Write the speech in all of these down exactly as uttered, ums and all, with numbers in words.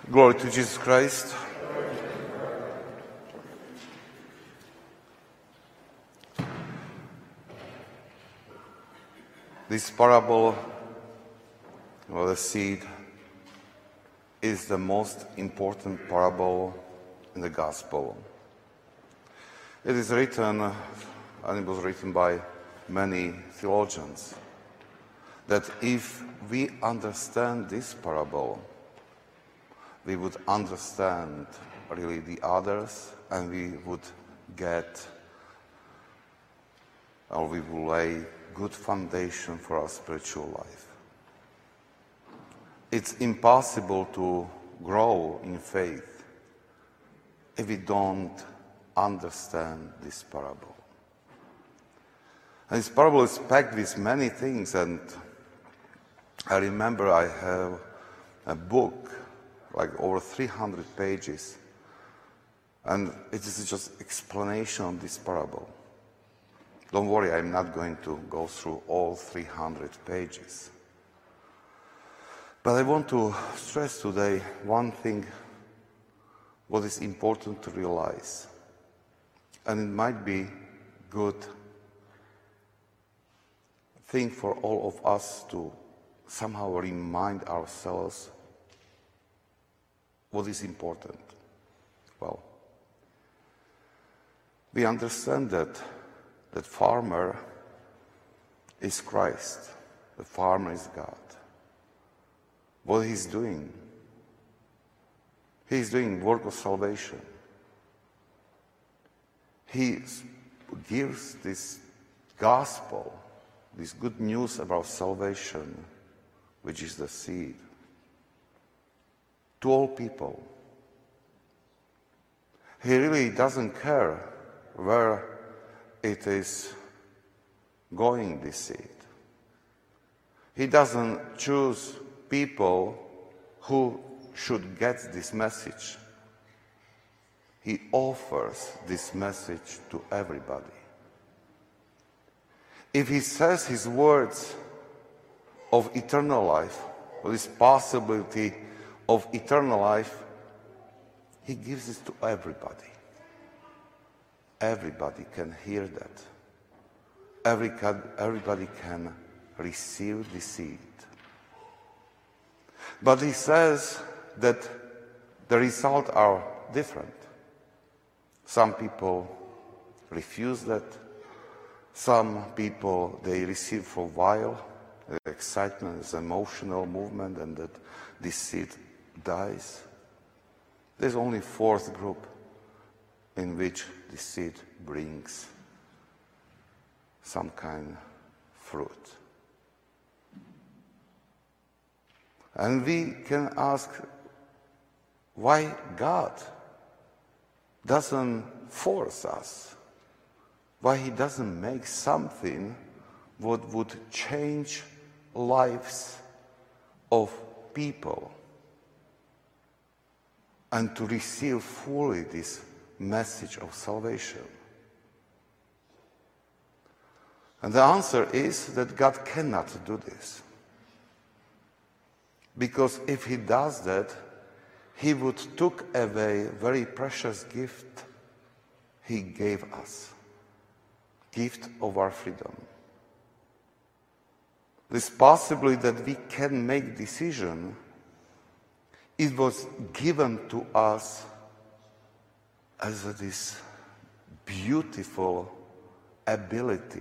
Glory to Jesus Christ. This parable of the seed is the most important parable in the Gospel. It is written, and it was written by many theologians, that if we understand this parable, we would understand really the others, and we would get, or we will lay good foundation for our spiritual life. It's impossible to grow in faith if we don't understand this parable. And this parable is packed with many things, and I remember I have a book like over three hundred pages, and it is just explanation of this parable. Don't worry, I'm not going to go through all three hundred pages. But I want to stress today one thing, what is important to realize. And it might be good thing for all of us to somehow remind ourselves what is important. Well, we understand that that farmer is Christ. The farmer is God. What he's doing, he's doing work of salvation. He gives this gospel, this good news about salvation, which is the seed, to all people. He really doesn't care where it is going, this seed. He doesn't choose people who should get this message. He offers this message to everybody. If he says his words of eternal life, or this possibility of eternal life, he gives it to everybody. Everybody can hear that. Every, everybody can receive the seed. But he says that the results are different. Some people refuse that. Some people, they receive for a while. The excitement is emotional movement, and that this seed dies. There's only a fourth group in which the seed brings some kind of fruit. And we can ask why God doesn't force us, why he doesn't make something what would change lives of people and to receive fully this message of salvation. And the answer is that God cannot do this. Because if he does that, he would take away a very precious gift he gave us. Gift of our freedom. This possibility that we can make decision, it was given to us as this beautiful ability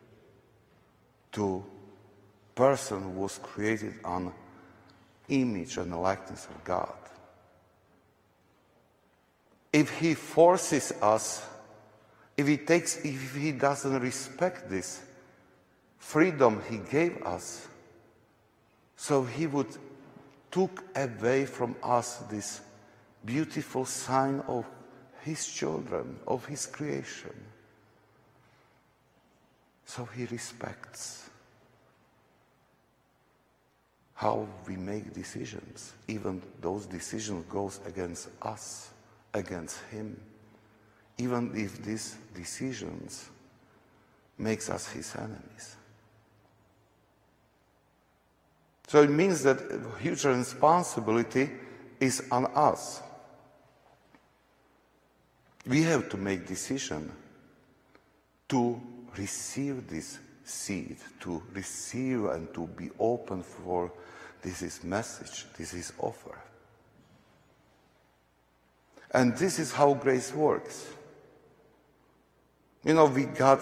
to person who was created on image and the likeness of God. If he forces us, if he takes, if he doesn't respect this freedom he gave us, so he would took away from us this beautiful sign of his children, of his creation. So he respects how we make decisions. Even those decisions goes against us, against him. Even if these decisions makes us his enemies. So it means that a huge responsibility is on us. We have to make decision to receive this seed, to receive and to be open for this is message, this is offer. And this is how grace works. You know, we got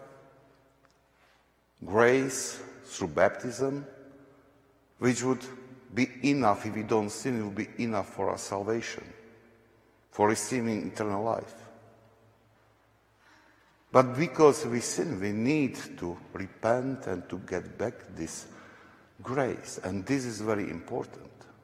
grace through baptism, which would be enough, if we don't sin, it will be enough for our salvation, for receiving eternal life. But because we sin, we need to repent and to get back this grace. And this is very important.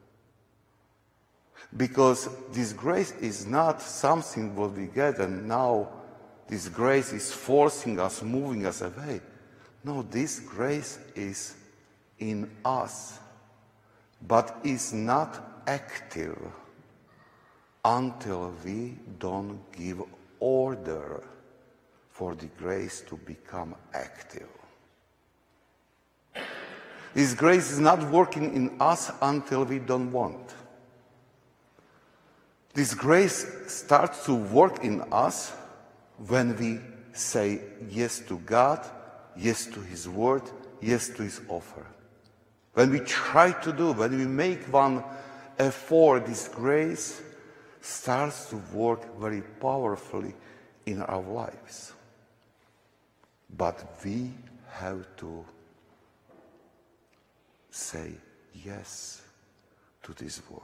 Because this grace is not something what we get and now this grace is forcing us, moving us away. No, this grace is in us, but is not active until we don't give order for the grace to become active. This grace is not working in us until we don't want. This grace starts to work in us when we say yes to God, yes to His word, yes to His offer. When we try to do, when we make one effort, this grace starts to work very powerfully in our lives. But we have to say yes to this word.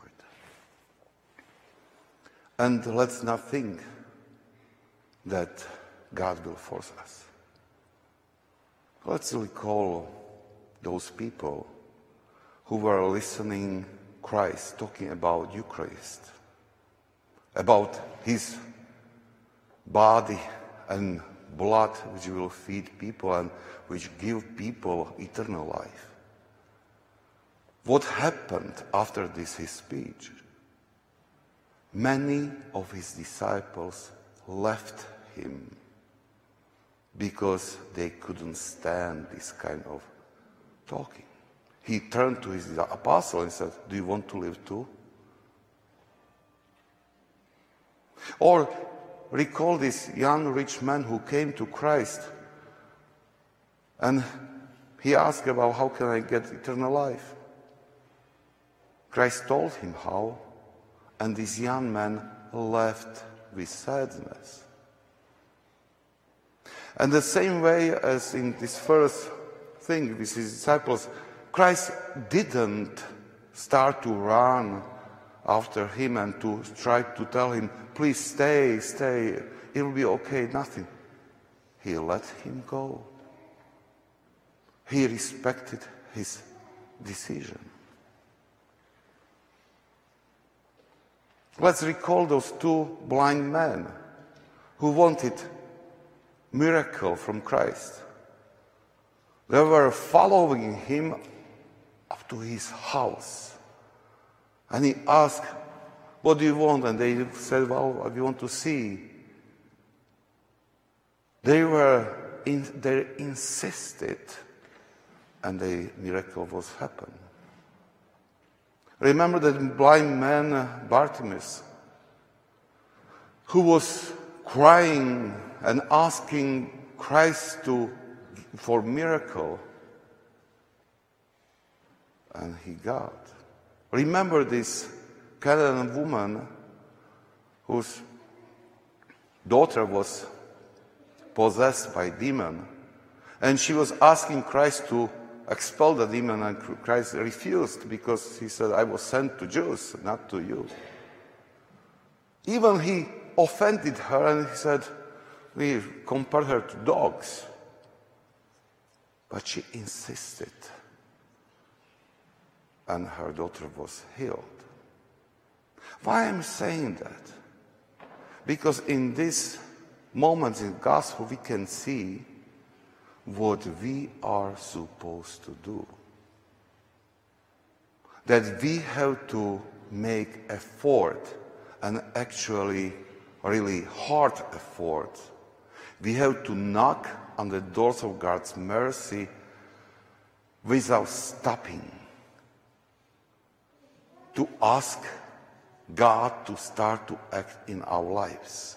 And let's not think that God will force us. Let's recall those people who were listening Christ talking about Eucharist, about His body and blood which will feed people and which give people eternal life. What happened after this his speech? Many of his disciples left him because they couldn't stand this kind of talking. He turned to his apostle and said, "Do you want to live too?" Or recall this young rich man who came to Christ and he asked about how can I get eternal life. Christ told him how, and this young man left with sadness. And the same way as in this first thing with his disciples, Christ didn't start to run after him and to try to tell him, "Please stay, stay, it will be okay," nothing. He let him go. He respected his decision. Let's recall those two blind men who wanted miracle from Christ. They were following him up to his house. And he asked, "What do you want?" And they said, "Well, we want to see." They were, in, they insisted, and the miracle was happened. Remember that blind man, Bartimaeus, who was crying and asking Christ to, for miracle, and he got. Remember this Canaanite woman whose daughter was possessed by a demon, and she was asking Christ to expel the demon, and Christ refused because he said, "I was sent to Jews, not to you." Even he offended her and he said, we compared her to dogs. But she insisted, and her daughter was healed. Why am I saying that? Because in these moments in the gospel we can see what we are supposed to do. That we have to make effort, and actually really hard effort. We have to knock on the doors of God's mercy without stopping, to ask God to start to act in our lives.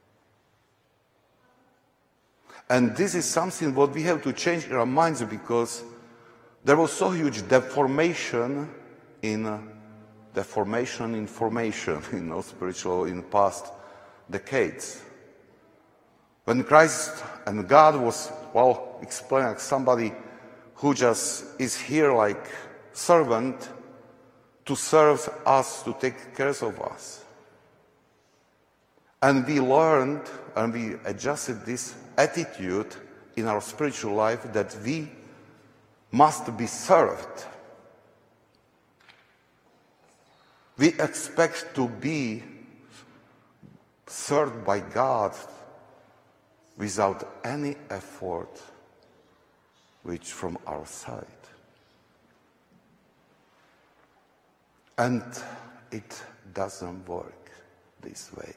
And this is something what we have to change in our minds, because there was so huge deformation in uh, deformation in formation, you know, spiritual in past decades. When Christ and God was, well, explaining like somebody who just is here like servant to serve us, to take care of us. And we learned and we adjusted this attitude in our spiritual life that we must be served. We expect to be served by God without any effort which from our side. And it doesn't work this way.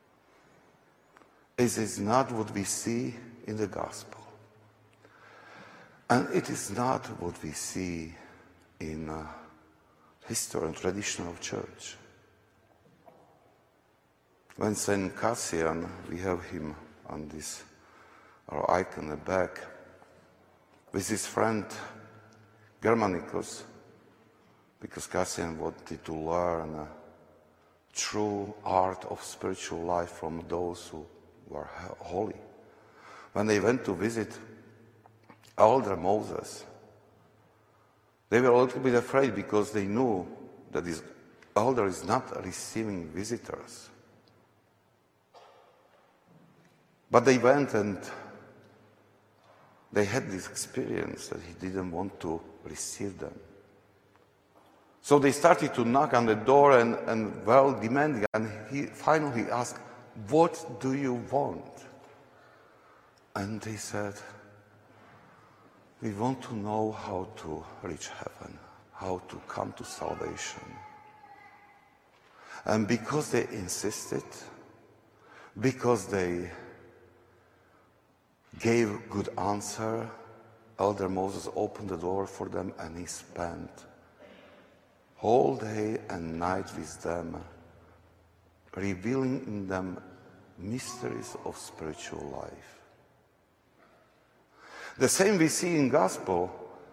It is not what we see in the gospel. And it is not what we see in uh, history and tradition of church. When Saint Cassian, we have him on this, our icon in the back, with his friend Germanicus, because Cassian wanted to learn uh, true art of spiritual life from those who were holy. When they went to visit Elder Moses, they were a little bit afraid because they knew that this elder is not receiving visitors. But they went and they had this experience that he didn't want to receive them. So they started to knock on the door and, and well, demanding. And he finally asked, "What do you want?" And they said, "We want to know how to reach heaven, how to come to salvation." And because they insisted, because they gave good answer, Elder Moses opened the door for them and he spent whole day and night with them, revealing in them mysteries of spiritual life. The same we see in gospel.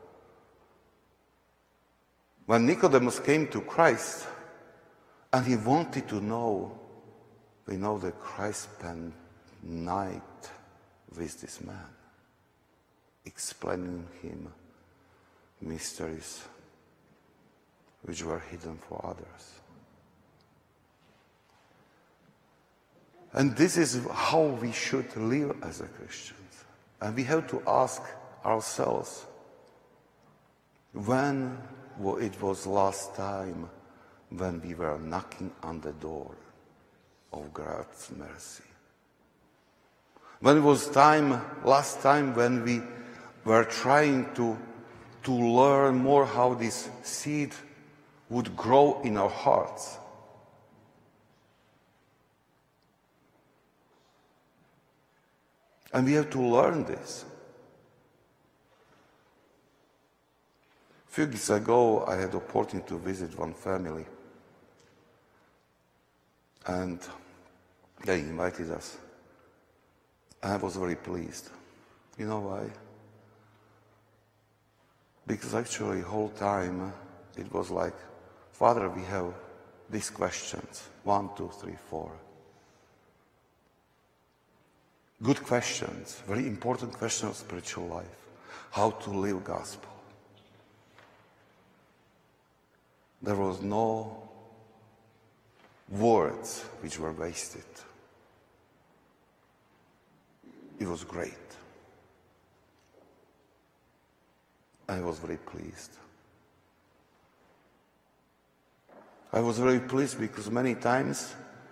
When Nicodemus came to Christ and he wanted to know, we know that Christ spent night with this man, explaining him mysteries which were hidden for others. And this is how we should live as a Christians. And we have to ask ourselves, when it was last time when we were knocking on the door of God's mercy? When it was time, last time when we were trying to, to learn more how this seed would grow in our hearts? And we have to learn this. A few years ago, I had the opportunity to visit one family. And they invited us. I was very pleased. You know why? Because actually, the whole time, it was like, "Father, we have these questions. One, two, three, four. Good questions, very important question of spiritual life. How to live gospel." There was no words which were wasted. It was great. I was very pleased. I was very pleased because many times,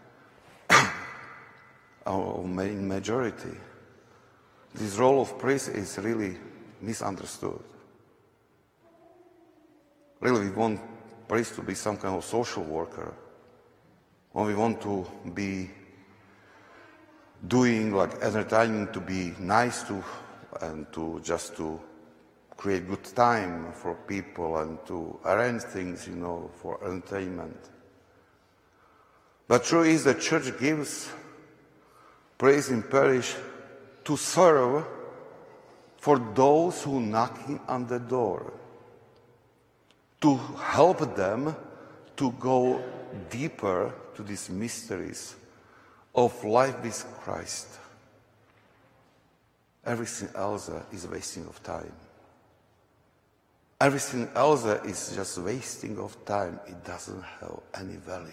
our main majority, this role of priest is really misunderstood. Really, we want priest to be some kind of social worker, or we want to be doing like entertaining, to be nice to, and to just to create good time for people and to arrange things, you know, for entertainment. But true is the church gives praise in parish to serve for those who knocking on the door, to help them to go deeper to these mysteries of life with Christ. Everything else is wasting of time. Everything else is just wasting of time. It doesn't have any value.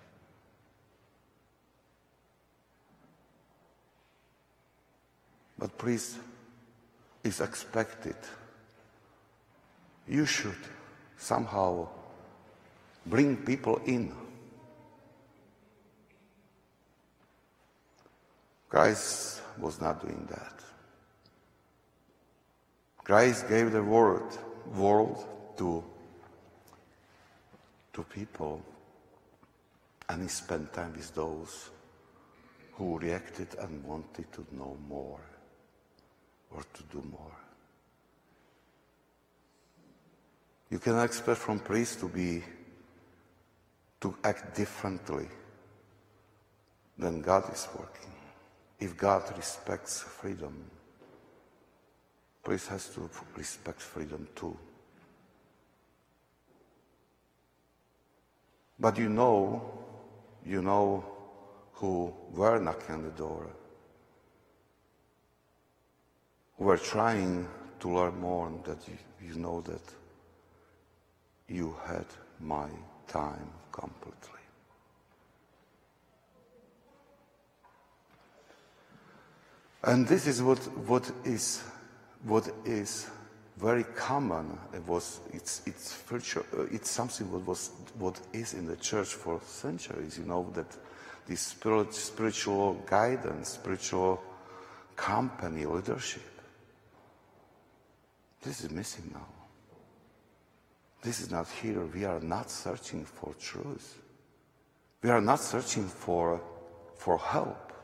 But priest is expected. You should somehow bring people in. Christ was not doing that. Christ gave the word, world to, to people, and he spent time with those who reacted and wanted to know more or to do more. You can expect from priests to be, to act differently than God is working. If God respects freedom, priest has to respect freedom too. But you know, you know who were knocking on the door, who were trying to learn more, and that you, you know that you had my time completely. And this is what, what is what is very common. It was it's it's virtual, it's something what was what is in the church for centuries. You know that this spirit, spiritual guidance, spiritual company, leadership. This is missing now. This is not here. We are not searching for truth. We are not searching for for help.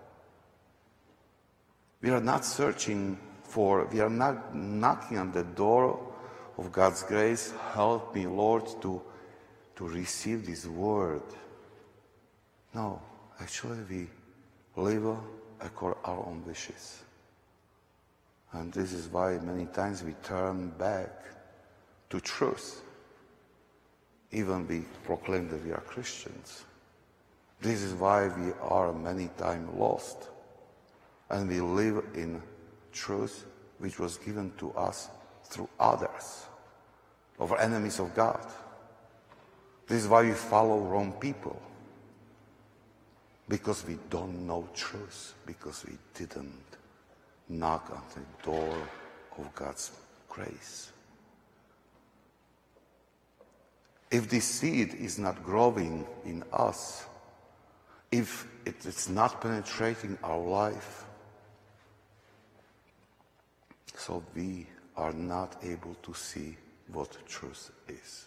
We are not searching for, we are not knocking on the door of God's grace. Help me, Lord, to, to receive this word. No, actually we live according to our own wishes. And this is why many times we turn back to truth. Even we proclaim that we are Christians. This is why we are many times lost. And we live in truth which was given to us through others, of enemies of God. This is why we follow wrong people. Because we don't know truth, because we didn't knock on the door of God's grace. If this seed is not growing in us, if it is not penetrating our life, so we are not able to see what truth is.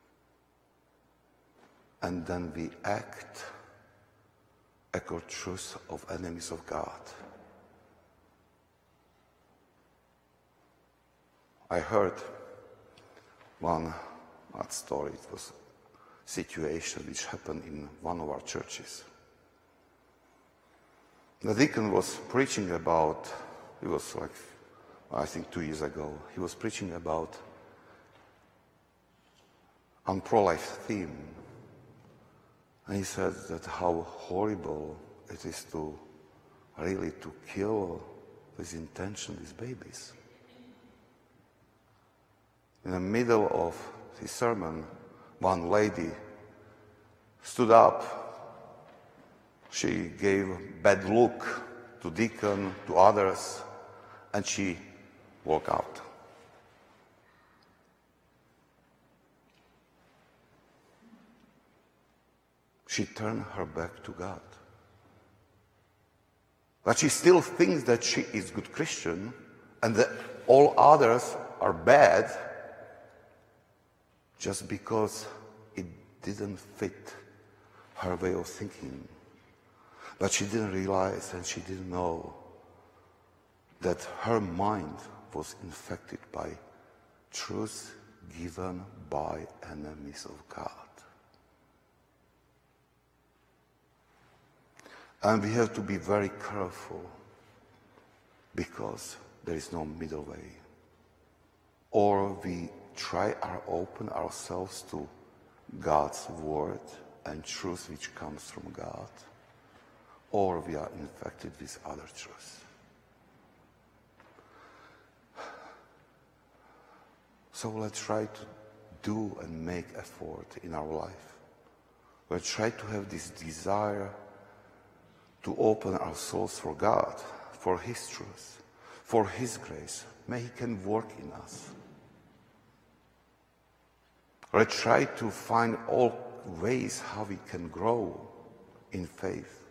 And then we act according to truth of enemies of God. I heard one that story. It was a situation which happened in one of our churches. The deacon was preaching about, it was like, I think two years ago, he was preaching about on pro-life theme. And he said that how horrible it is to really to kill with intention these babies. In the middle of his sermon, one lady stood up. She gave bad look to deacon, to others, and she walked out. She turned her back to God. But she still thinks that she is a good Christian and that all others are bad just because it didn't fit her way of thinking. But she didn't realize and she didn't know that her mind was infected by truth given by enemies of God. And we have to be very careful because there is no middle way. Or we try our open ourselves to God's word and truth which comes from God, or we are infected with other truths. So let's try to do and make effort in our life. Let's try to have this desire to open our souls for God, for His truth, for His grace. May He can work in us. Let's try to find all ways how we can grow in faith.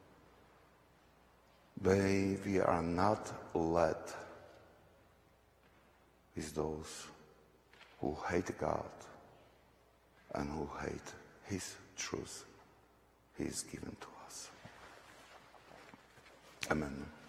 May we are not led with those who hate God and who hate His truth He is given to us. Amen.